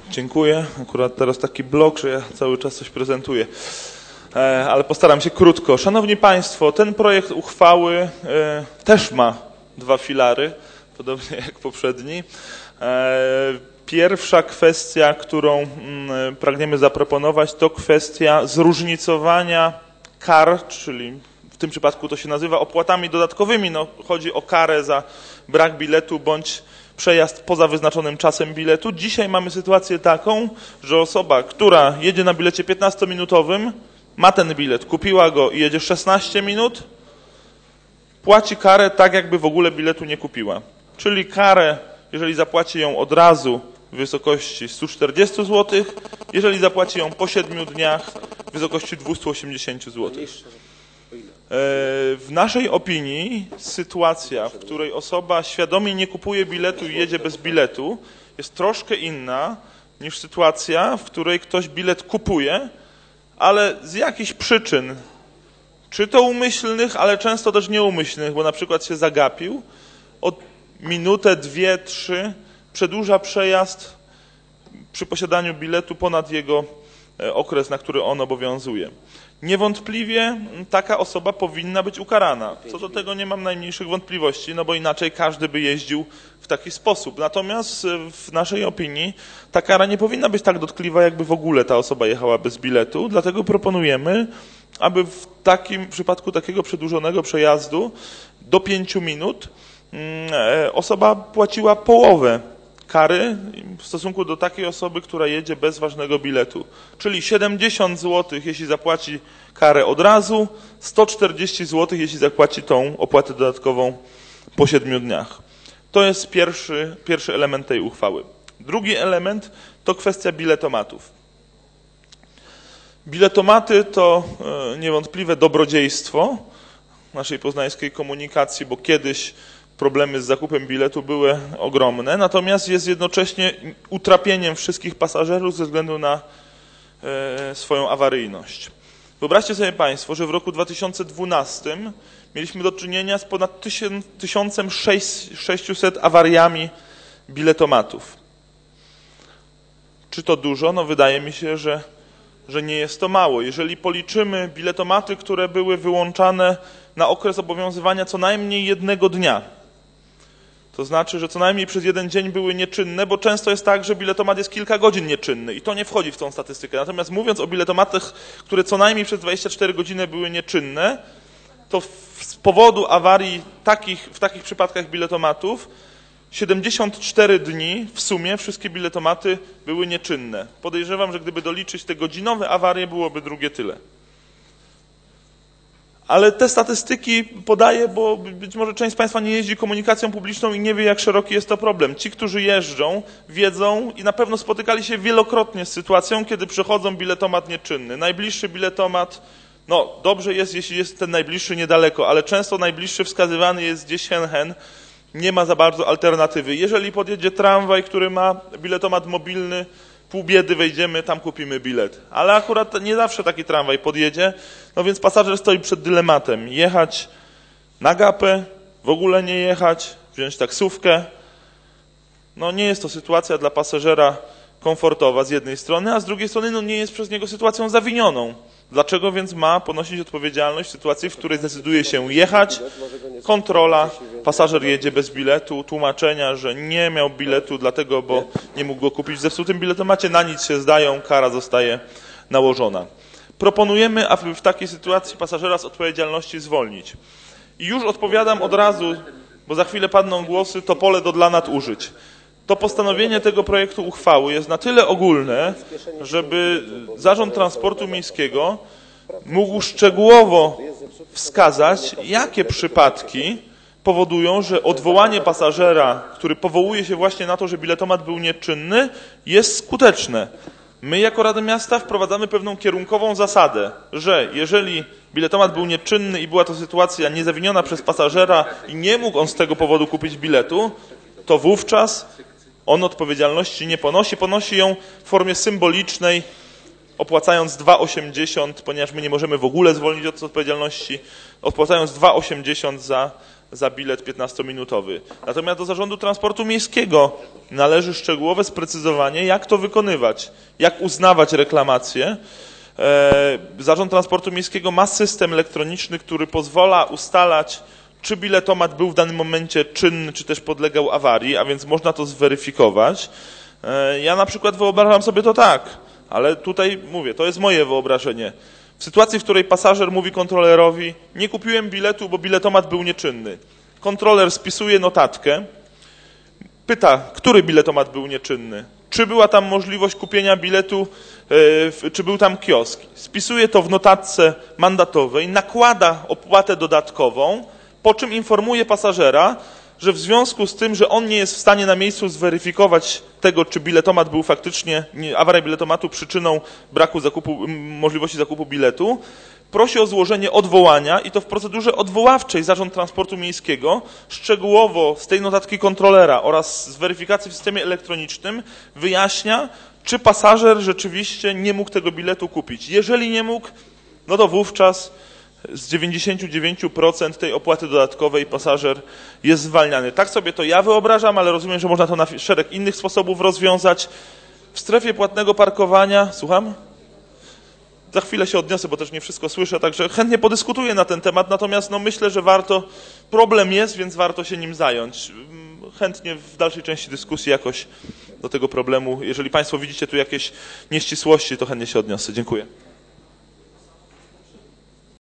Dziękuję. Akurat teraz taki blok, że ja cały czas coś prezentuję. Ale postaram się krótko. Szanowni Państwo, ten projekt uchwały też ma dwa filary, podobnie jak poprzedni. Pierwsza kwestia, którą pragniemy zaproponować, to kwestia zróżnicowania kar, czyli w tym przypadku to się nazywa opłatami dodatkowymi. No, chodzi o karę za brak biletu bądź przejazd poza wyznaczonym czasem biletu. Dzisiaj mamy sytuację taką, że osoba, która jedzie na bilecie 15-minutowym, ma ten bilet, kupiła go i jedzie 16 minut, płaci karę tak, jakby w ogóle biletu nie kupiła. Czyli karę, jeżeli zapłaci ją od razu w wysokości 140 zł, jeżeli zapłaci ją po 7 dniach w wysokości 280 zł. W naszej opinii sytuacja, w której osoba świadomie nie kupuje biletu i jedzie bez biletu, jest troszkę inna niż sytuacja, w której ktoś bilet kupuje, ale z jakichś przyczyn, czy to umyślnych, ale często też nieumyślnych, bo na przykład się zagapił, od minutę, 2, 3 przedłuża przejazd przy posiadaniu biletu ponad jego okres, na który on obowiązuje. Niewątpliwie taka osoba powinna być ukarana. Co do tego nie mam najmniejszych wątpliwości, no bo inaczej każdy by jeździł w taki sposób. Natomiast w naszej opinii ta kara nie powinna być tak dotkliwa, jakby w ogóle ta osoba jechała bez biletu. Dlatego proponujemy, aby w takim przypadku takiego przedłużonego przejazdu do 5 minut osoba płaciła połowę kary w stosunku do takiej osoby, która jedzie bez ważnego biletu. Czyli 70 zł, jeśli zapłaci karę od razu, 140 zł, jeśli zapłaci tą opłatę dodatkową po 7 dniach. To jest pierwszy element tej uchwały. Drugi element to kwestia biletomatów. Biletomaty to niewątpliwe dobrodziejstwo naszej poznańskiej komunikacji, bo kiedyś problemy z zakupem biletu były ogromne, natomiast jest jednocześnie utrapieniem wszystkich pasażerów ze względu na swoją awaryjność. Wyobraźcie sobie Państwo, że w roku 2012 mieliśmy do czynienia z ponad 1600 awariami biletomatów. Czy to dużo? No wydaje mi się, że nie jest to mało. Jeżeli policzymy biletomaty, które były wyłączane na okres obowiązywania co najmniej jednego dnia, to znaczy, że co najmniej przez jeden dzień były nieczynne, bo często jest tak, że biletomat jest kilka godzin nieczynny i to nie wchodzi w tą statystykę. Natomiast mówiąc o biletomatach, które co najmniej przez 24 godziny były nieczynne, to z powodu awarii w takich przypadkach biletomatów 74 dni w sumie wszystkie biletomaty były nieczynne. Podejrzewam, że gdyby doliczyć te godzinowe awarie, byłoby drugie tyle. Ale te statystyki podaję, bo być może część z Państwa nie jeździ komunikacją publiczną i nie wie, jak szeroki jest to problem. Ci, którzy jeżdżą, wiedzą i na pewno spotykali się wielokrotnie z sytuacją, kiedy przychodzą biletomat nieczynny. Najbliższy biletomat, no dobrze jest, jeśli jest ten najbliższy niedaleko, ale często najbliższy wskazywany jest gdzieś hen, nie ma za bardzo alternatywy. Jeżeli podjedzie tramwaj, który ma biletomat mobilny, pół biedy wejdziemy, tam kupimy bilet. Ale akurat nie zawsze taki tramwaj podjedzie, no więc pasażer stoi przed dylematem. Jechać na gapę, w ogóle nie jechać, wziąć taksówkę. No nie jest to sytuacja dla pasażera komfortowa z jednej strony, a z drugiej strony no nie jest przez niego sytuacją zawinioną. Dlaczego więc ma ponosić odpowiedzialność w sytuacji, w której zdecyduje się jechać? Kontrola, pasażer jedzie bez biletu, tłumaczenia, że nie miał biletu, dlatego, bo nie mógł go kupić w zepsutym biletomacie, na nic się zdają, kara zostaje nałożona. Proponujemy, aby w takiej sytuacji pasażera z odpowiedzialności zwolnić. I już odpowiadam od razu, bo za chwilę padną głosy, to pole do dla nadużyć. To postanowienie tego projektu uchwały jest na tyle ogólne, żeby Zarząd Transportu Miejskiego mógł szczegółowo wskazać, jakie przypadki powodują, że odwołanie pasażera, który powołuje się właśnie na to, że biletomat był nieczynny, jest skuteczne. My jako Rada Miasta wprowadzamy pewną kierunkową zasadę, że jeżeli biletomat był nieczynny i była to sytuacja niezawiniona przez pasażera i nie mógł on z tego powodu kupić biletu, to wówczas on odpowiedzialności nie ponosi ją w formie symbolicznej, opłacając 2,80, ponieważ my nie możemy w ogóle zwolnić od odpowiedzialności, opłacając 2,80 za za bilet 15-minutowy. Natomiast do Zarządu Transportu Miejskiego należy szczegółowe sprecyzowanie, jak to wykonywać, jak uznawać reklamacje. Zarząd Transportu Miejskiego ma system elektroniczny, który pozwala ustalać, czy biletomat był w danym momencie czynny, czy też podlegał awarii, a więc można to zweryfikować. Ja na przykład wyobrażam sobie to tak, ale tutaj mówię, to jest moje wyobrażenie. W sytuacji, w której pasażer mówi kontrolerowi, nie kupiłem biletu, bo biletomat był nieczynny. Kontroler spisuje notatkę, pyta, który biletomat był nieczynny, czy była tam możliwość kupienia biletu, czy był tam kiosk. Spisuje to w notatce mandatowej, nakłada opłatę dodatkową, po czym informuje pasażera, że w związku z tym, że on nie jest w stanie na miejscu zweryfikować tego, czy biletomat był faktycznie, awaria biletomatu przyczyną braku możliwości zakupu biletu, prosi o złożenie odwołania i to w procedurze odwoławczej Zarząd Transportu Miejskiego szczegółowo z tej notatki kontrolera oraz z weryfikacji w systemie elektronicznym wyjaśnia, czy pasażer rzeczywiście nie mógł tego biletu kupić. Jeżeli nie mógł, no to wówczas z 99% tej opłaty dodatkowej pasażer jest zwalniany. Tak sobie to ja wyobrażam, ale rozumiem, że można to na szereg innych sposobów rozwiązać. W strefie płatnego parkowania, słucham? Za chwilę się odniosę, bo też nie wszystko słyszę, także chętnie podyskutuję na ten temat, natomiast no myślę, że problem jest, więc warto się nim zająć. Chętnie w dalszej części dyskusji jakoś do tego problemu, jeżeli Państwo widzicie tu jakieś nieścisłości, to chętnie się odniosę. Dziękuję.